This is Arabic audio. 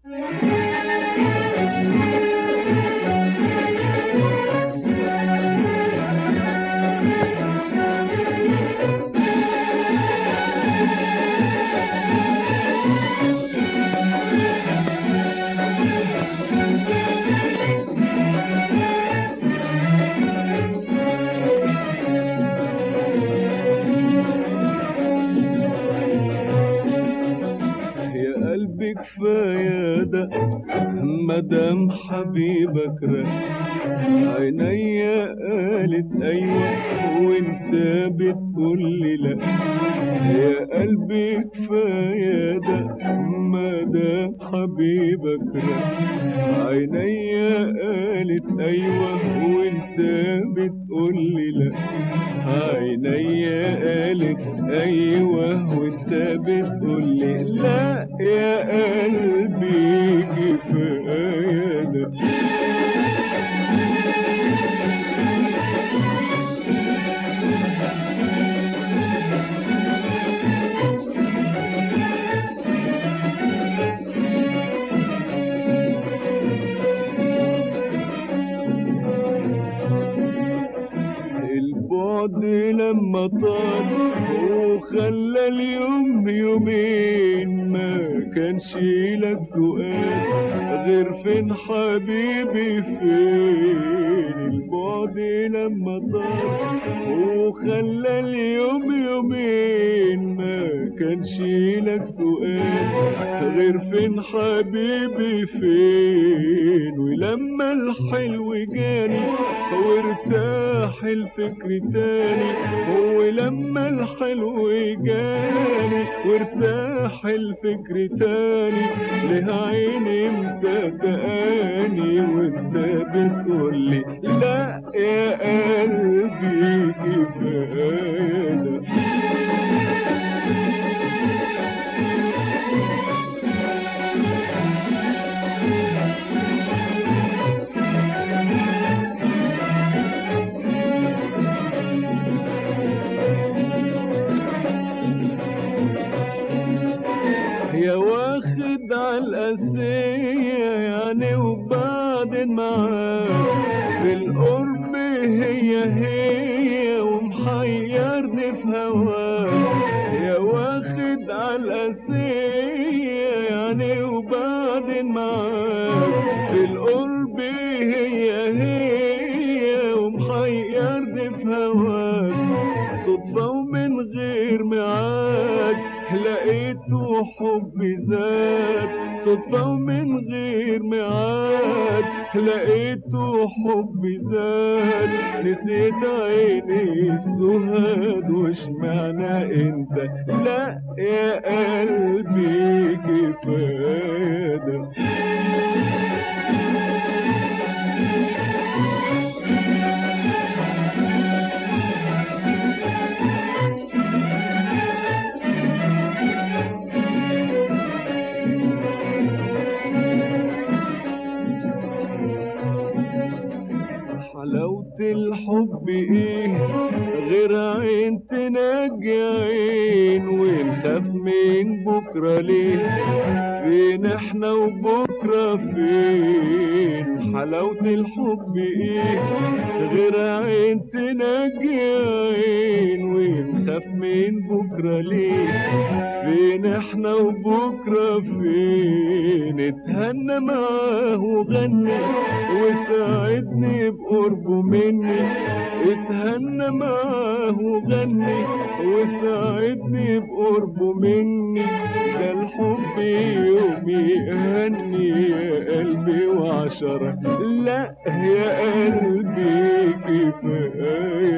كفاية ده مدام حبيبك راح عينيا قالت ايوه وانت بتقولي لا. يا قلبي كفاية ده مدام حبيبك راح عينيا قالت ايوه وانت بتقولي لا. عينيا قالت ايوه وانت بتقولي لا. يا قلبي كفاية ده. البعد لما طال وخلى اليوم يومين ما كانش لك سؤال غير فين حبيبي فين. البعد لما طال وخلى اليوم يومين ما كانش لك سؤال غير فين حبيبي فين. ولما الحلو جاني وارتاح الفكر تاني ولما الحلو جاني وارتاح الفكر تاني لها عيني مصدقاني وانت بتقولي لا. يا قلبي كفاية ده. يا واخد عالقاسية يعني وبعدين معاك بالقرب هي ومحيرني في هواك. يا واخد عالقاسية يعني وبعدين معاك بالقرب هي ومحيرني في هواك. صدفة ومن غير ميعاد لقيته حب زاد. صدفة ومن غير ميعاد لقيته حب زاد. نسيت عيني السهاد وش معنى انت لا. يا قلبي كفاية ده. حلاوة الحب ايه غير عين تنجي عين ونخاف من بكرة ليه فين احنا وبكرة فين. حلاوة الحب ايه غير عين تنجي عين ونخاف من بكرة ليه فين احنا وبكرة فين. اتهنى معاه وغني وساعدني بقربه مني. اتهنى معاه وغني وساعدني بقربه مني. ده الحب يوم يهني يا قلبي وعشرة لا. يا قلبي كفاية